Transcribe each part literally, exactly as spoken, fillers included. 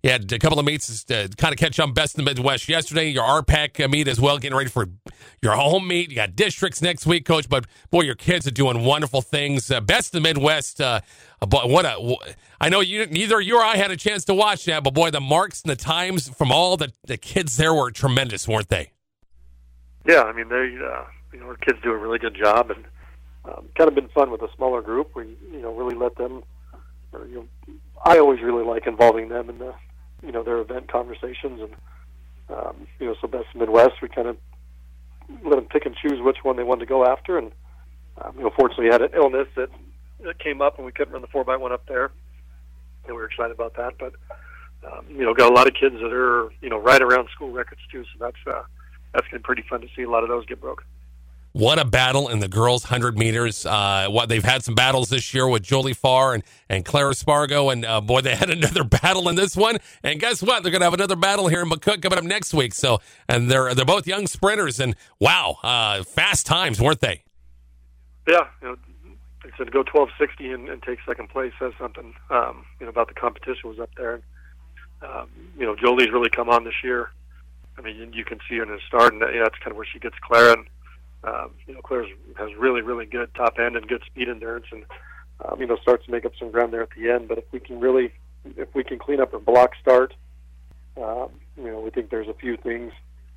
You had a couple of meets to kind of catch up best in the Midwest yesterday. Your R PAC meet as well, getting ready for your home meet. You got districts next week, Coach. But, boy, your kids are doing wonderful things. Uh, best in the Midwest. Uh, but what a, I know you, neither you or I had a chance to watch that, but, boy, the marks and the times from all the, the kids there were tremendous, weren't they? Yeah, I mean, they, uh, you know, our kids do a really good job, and um, kind of been fun with a smaller group. We, you know, really let them, or, you know, I always really like involving them in the, you know, their event conversations, and um, you know, so Best Midwest, we kind of let them pick and choose which one they wanted to go after, and um, you know, fortunately, had an illness that, that came up, and we couldn't run the four by one up there, and we were excited about that. But um, you know, got a lot of kids that are, you know, right around school records too, so that's uh, that's been pretty fun to see a lot of those get broke. What a battle in the girls' one hundred meters. Uh, what they've had some battles this year with Jolie Farr and, and Clara Spargo. And, uh, boy, they had another battle in this one. And guess what? They're going to have another battle here in McCook coming up next week. So, and they're they're both young sprinters. And, wow, uh, fast times, weren't they? Yeah. You know, they said to go twelve sixty and, and take second place says something, um, you know, about the competition was up there. And, um, you know, Jolie's really come on this year. I mean, you, you can see her in the start, and you know, that's kind of where she gets Clara. And, Um, you know, Claire has really, really good top end and good speed endurance, and um, you know, starts to make up some ground there at the end. But if we can really, if we can clean up her block start, um, you know, we think there's a few things,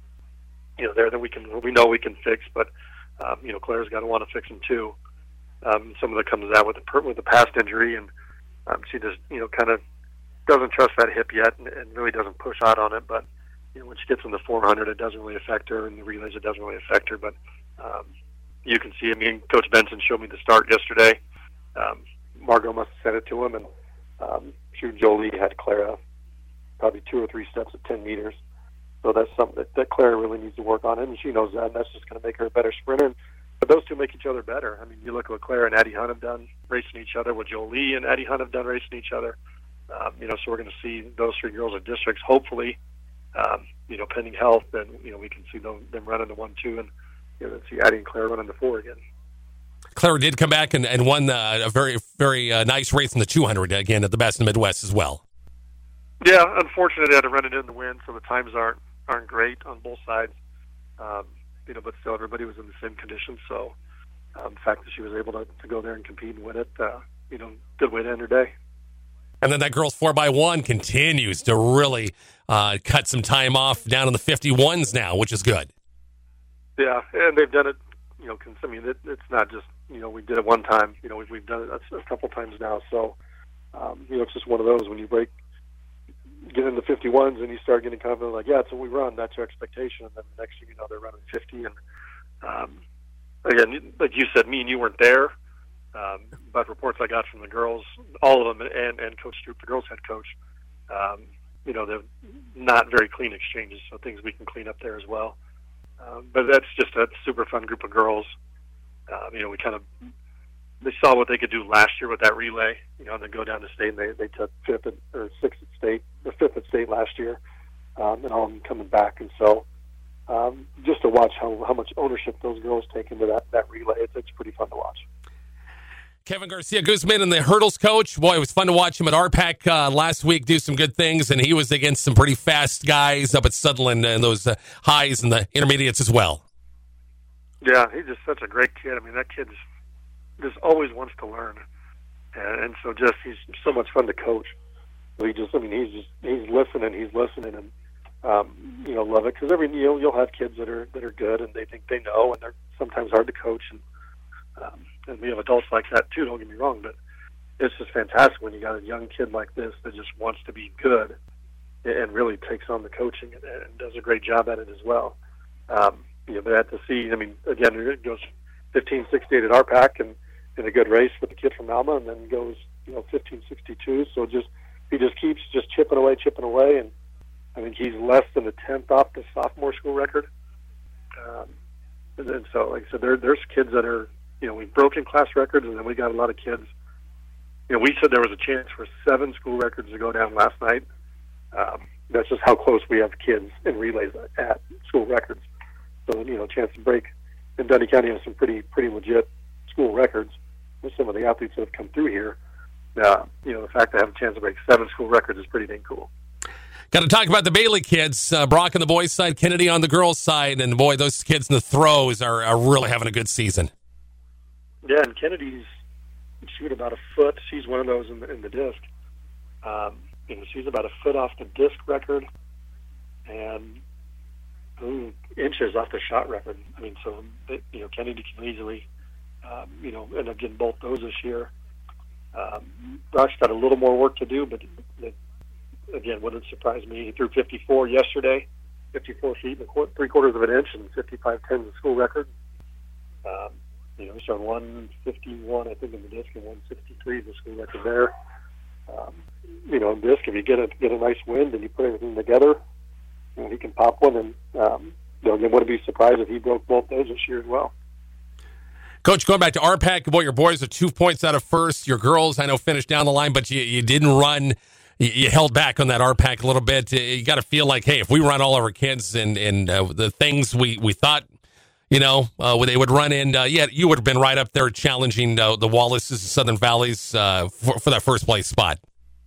you know, there that we can, we know we can fix. But um, you know, Claire's got to want to fix them too. Um, some of that comes out with the with the past injury, and um, she just, you know, kind of doesn't trust that hip yet, and, and really doesn't push out on it. But you know, when she gets in the four hundred, it doesn't really affect her, and the relays, it doesn't really affect her. But Um, you can see, I mean, Coach Benson showed me the start yesterday. Um, Margot must have sent it to him, and um, sure, Jolie had Clara probably two or three steps at ten meters. So that's something that, that Clara really needs to work on, and she knows that, and that's just going to make her a better sprinter. And, but those two make each other better. I mean, you look at what Clara and Addie Hunt have done racing each other, what Jolie and Addie Hunt have done racing each other. Um, you know, so we're going to see those three girls in districts, hopefully, um, you know, pending health, then, you know, we can see them, them running the one two, and you know, see Addie and Claire running the four again. Clara did come back and, and won uh, a very, very uh, nice race in the two hundred again at the Best in the Midwest as well. Yeah, unfortunately, they had to run it in the wind, so the times aren't aren't great on both sides. Um, you know, but still, everybody was in the same conditions. So um, the fact that she was able to, to go there and compete and win it, uh, you know, good way to end her day. And then that girls four by one continues to really uh, cut some time off down in the fifty-ones now, which is good. Yeah, and they've done it, you know, cause, I mean, it, it's not just, you know, we did it one time. You know, we've, we've done it a, a couple times now. So, um, you know, it's just one of those when you break, get into fifty-ones and you start getting confident, like, yeah, it's what we run. That's your expectation. And then the next thing you know, they're running fifty. And, um, again, like you said, me and you weren't there. Um, but reports I got from the girls, all of them, and, and Coach Stroop, the girls' head coach, um, you know, they're not very clean exchanges. So things we can clean up there as well. Um, but that's just a super fun group of girls. Um, you know, we kind of, they saw what they could do last year with that relay, you know, and then go down to state, and they, they took fifth at, or sixth at state, or fifth at state last year, um, and all of them coming back. And so um, just to watch how, how much ownership those girls take into that, that relay, it's, it's pretty fun to watch. Kevin Garcia Guzman and the hurdles coach. Boy, it was fun to watch him at R PAC uh, last week do some good things, and he was against some pretty fast guys up at Sutherland and those uh, highs and the intermediates as well. Yeah, he's just such a great kid. I mean, that kid just always wants to learn, and, and so just he's so much fun to coach. He just, I mean, he's just he's listening, he's listening, and um, you know, love it because every you know you'll have kids that are that are good and they think they know, and they're sometimes hard to coach and. Um, and we have adults like that too, don't get me wrong, but it's just fantastic when you got a young kid like this that just wants to be good and really takes on the coaching and, and does a great job at it as well. Um, you know, but at to see, I mean, again, it goes fifteen sixty-eight at R PAC and in a good race with the kid from Alma, and then goes, you know, fifteen sixty-two. So just he just keeps just chipping away, chipping away, and I think he's less than a tenth off the sophomore school record. Um, and, and so, like I said, there, there's kids that are, you know, we've broken class records, and then we got a lot of kids. You know, we said there was a chance for seven school records to go down last night. Um, that's just how close we have kids in relays at school records. So, you know, chance to break. And Dundee County has some pretty pretty legit school records with some of the athletes that have come through here. Uh, you know, the fact that I have a chance to break seven school records is pretty dang cool. Got to talk about the Bailey kids. Uh, Brock on the boys' side, Kennedy on the girls' side, and boy, those kids in the throws are, are really having a good season. Yeah, and Kennedy's shoot about a foot. She's one of those in the, in the disc. Um, you know, she's about a foot off the disc record, and ooh, inches off the shot record. I mean, so you know, Kennedy can easily, um, you know, end up getting both those this year. Um, Brock's got a little more work to do, but it, again, wouldn't surprise me. He threw fifty-four yesterday, fifty-four feet and a quarter, three quarters of an inch, and fifty-five ten the school record. Um, you know, he's on one fifty-one, I think, in the disc, and one sixty-three the school record there. Um, you know, in disc, if you get a get a nice wind and you put everything together, you know, he can pop one, and um, you know, again, wouldn't be surprised if he broke both those this year as well. Coach, going back to R PAC, boy, your boys are two points out of first. Your girls, I know, finished down the line, but you, you didn't run. You, you held back on that R PAC a little bit. You got to feel like, hey, if we run all of our kids and, and uh, the things we, we thought, you know, uh, they would run in, uh, yeah, you would have been right up there challenging uh, the Wallaces and Southern Valleys uh, for, for that first place spot.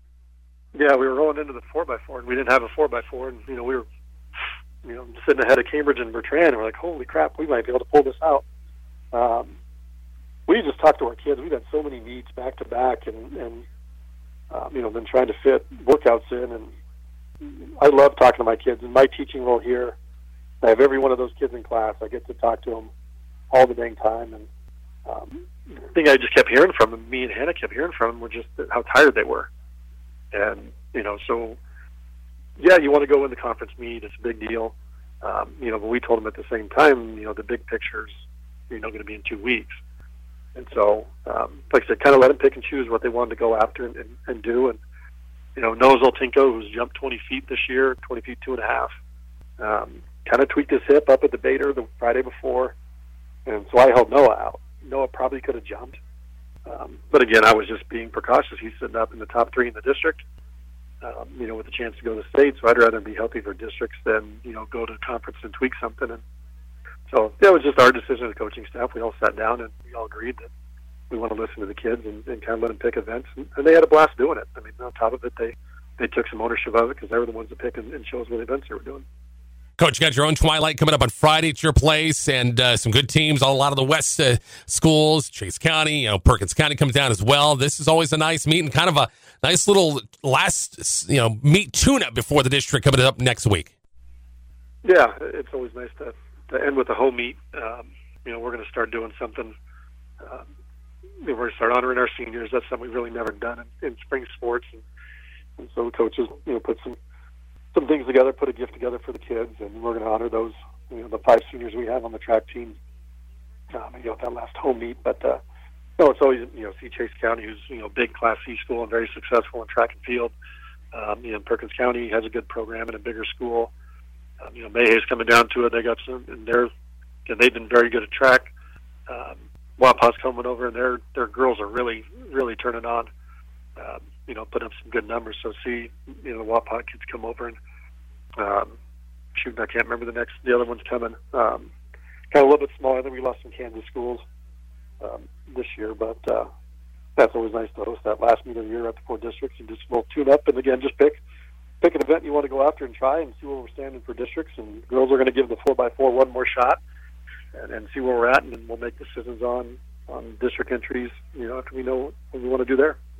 Yeah, we were rolling into the four by four, and we didn't have a four by four, and, you know, we were, you know, sitting ahead of Cambridge and Bertrand, and we're like, holy crap, we might be able to pull this out. Um, we just talked to our kids. We've had so many meets back to back, and, and um, you know, been trying to fit workouts in. And I love talking to my kids. In my teaching role here, I have every one of those kids in class. I get to talk to them all the dang time. And um, the thing I just kept hearing from them, me and Hannah kept hearing from them, were just how tired they were. And, you know, so, yeah, you want to go in the conference meet. It's a big deal. Um, you know, but we told them at the same time, you know, the big picture's, you know, going to be in two weeks. And so, um, like I said, kind of let them pick and choose what they wanted to go after and, and, and do. And, you know, Noah Zoltinko, who's jumped twenty feet this year, twenty feet, two and a half, um, kind of tweaked his hip up at the Bader the Friday before. And so I held Noah out. Noah probably could have jumped. Um, but again, I was just being precautious. He's sitting up in the top three in the district, um, you know, with a chance to go to state. So I'd rather be healthy for districts than, you know, go to conference and tweak something. And so yeah, it was just our decision as a coaching staff. We all sat down and we all agreed that we want to listen to the kids and, and kind of let them pick events. And, and they had a blast doing it. I mean, on top of it, they, they took some ownership of it because they were the ones that picked and, and chose what events they were doing. Coach, you got your own Twilight coming up on Friday at your place, and uh, some good teams. A lot of the West uh, schools, Chase County, you know, Perkins County comes down as well. This is always a nice meet and kind of a nice little last, you know, meet tune-up before the district coming up next week. Yeah, it's always nice to, to end with a home meet. Um, you know, we're going to start doing something. Um, we're going to start honoring our seniors. That's something we've really never done in, in spring sports, and, and so coaches, you know, put some. some things together, put a gift together for the kids, and we're going to honor those, you know, the five seniors we have on the track team, um, you know, that last home meet. But, uh, you know, it's always, you know, see Chase County, who's, you know, big Class C school and very successful in track and field. Um, you know, Perkins County has a good program and a bigger school. Um, you know, Mayhay's coming down to it. They got some, and they're, and they've been very good at track. Um, Wapa's coming over, and their their girls are really, really turning on. Um, you know, put up some good numbers. So see, you know, the Wapak kids come over and um, shoot, I can't remember the next, the other one's coming. Um, kind of a little bit smaller. I think we lost some Kansas schools um, this year, but uh, that's always nice to host that last meet of the year at the four districts and just a little tune up. And again, just pick pick an event you want to go after and try and see where we're standing for districts. And girls are going to give the four by four one more shot and, and see where we're at, and then we'll make decisions on on district entries, you know, after we know what we want to do there.